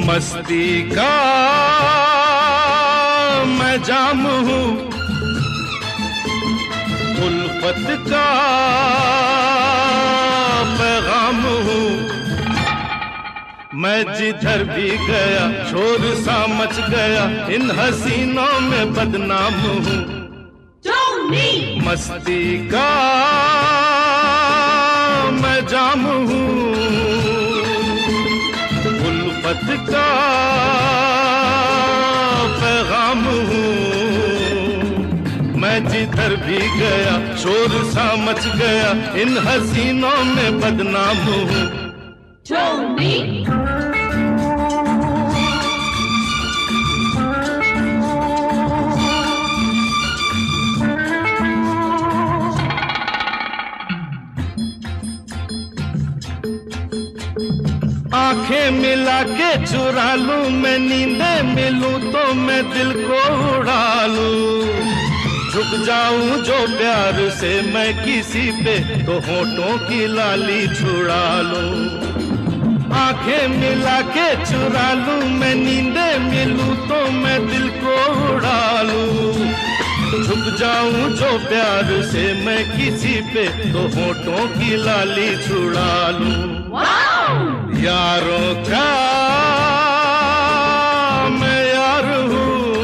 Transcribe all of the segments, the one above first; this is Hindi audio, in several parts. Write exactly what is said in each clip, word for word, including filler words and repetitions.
मस्ती का मैं जाम हूँ, उल्फत का पैगाम हूँ। मैं जिधर भी गया शोर सा मच गया, इन हसीनों में बदनाम हूँ। मस्ती का मैं जाम हूँ, उल्फत का पैगाम हूँ। मैं जिधर भी गया शोर सा मच गया, इन हसीनों में बदनाम हूँ। आंखें मिला के चुरा लूं मैं, नींदें मिलूं तो मैं दिल को उड़ा लूं। झुक जाऊं जो प्यार से मैं किसी पे, तो होठों की लाली छुड़ा लूं। आंखें मिला के चुरा लूं मैं, नींदें मिलूं तो मैं दिल को उड़ा लूं। झुक जाऊं जो प्यार से मैं किसी पे, तो होठों की लाली छुड़ा लूं। यारों का मैं यार हूँ,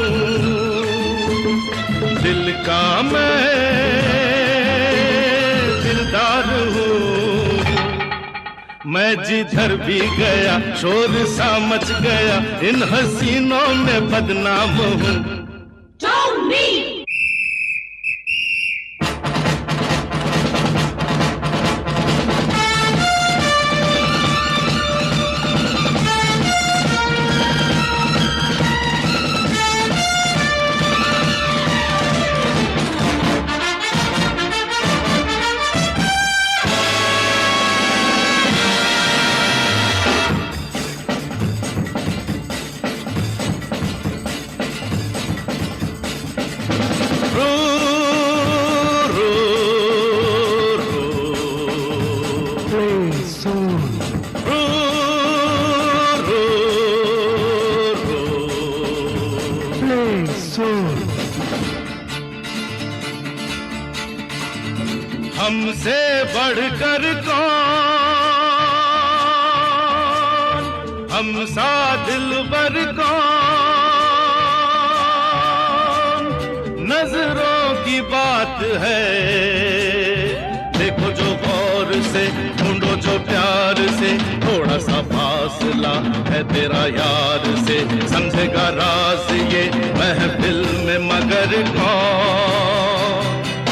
दिल का मैं दिलदार हूँ। मैं जिधर भी गया शोर सा मच गया, इन हसीनों में बदनाम हूँ। हमसे बढ़कर कौन, हम सा दिलबर कौन। नजरों की बात है, देखो जो गौर से, ढूंढो जो प्यार से। थोड़ा सा फासला है तेरा यार से, समझेगा राज ये महफिल में मगर कौन।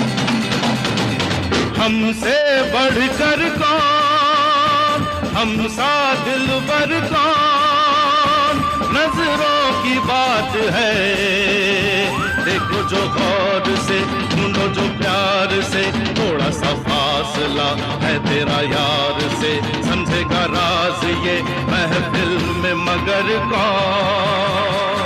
हमसे बढ़कर कौन, हम सा दिलबर कौन। नजरों की बात है, देखो जो गौर से, ढूंढो जो प्यार से। थोड़ा सा फासला है तेरा यार से, समझेगा राज ये महफिल में मगर कौन।